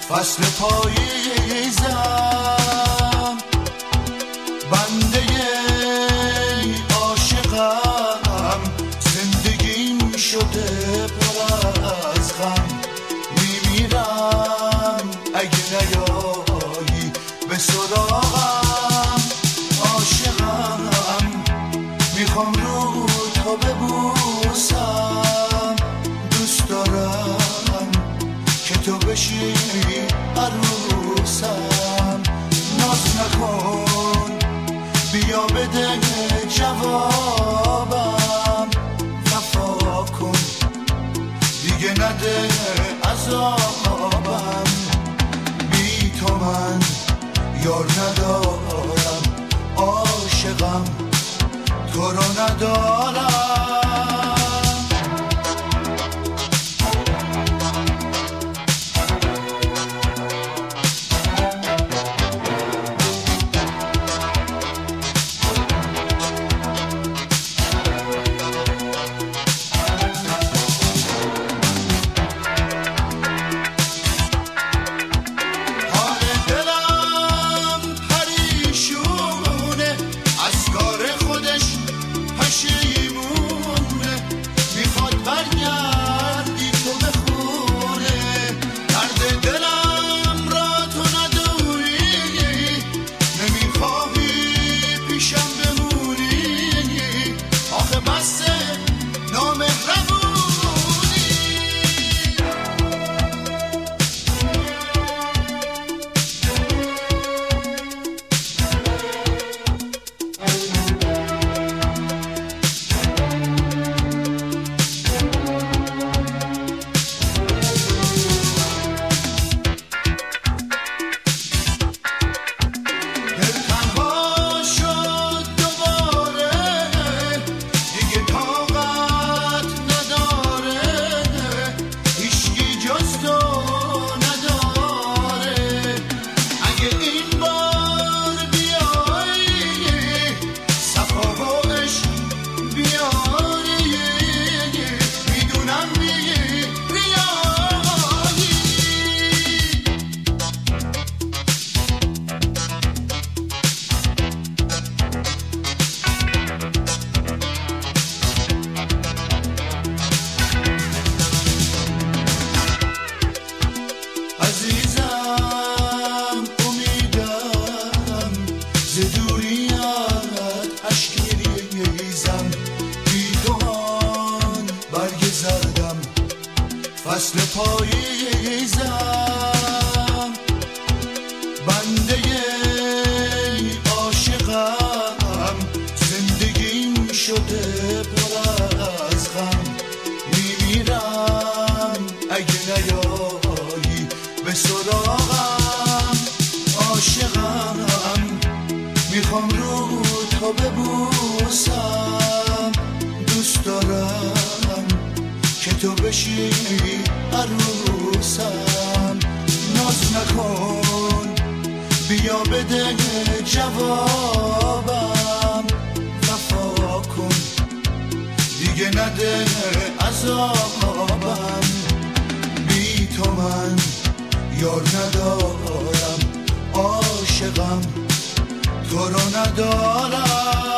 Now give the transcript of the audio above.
فصل پاییزم، بنده عاشقم، زندگیم شده پر از غم، میمیرم اگه نیایی به سراغم. عاشقم، میخوام رو تو ببوسم، دوست دارم که تو بشی عروسم. ناز نکن، بیا بده جوابم، وفا کن دیگه نده عذابم. بی تو من یار ندارم، عاشقم تو رو ندارم. فصل پاییزم، بنده عاشقم، زندگیم شده پر از غم، میمیرم اگه نیایی به سراغم. عاشقم، میخوام رو تو ببوسم، دوست دارم که تو بشی عروسم. ناز نکن، بیا بده جوابم، وفا کن دیگه نده عذابم. بی تو من یار ندارم، عاشقم تو رو ندارم.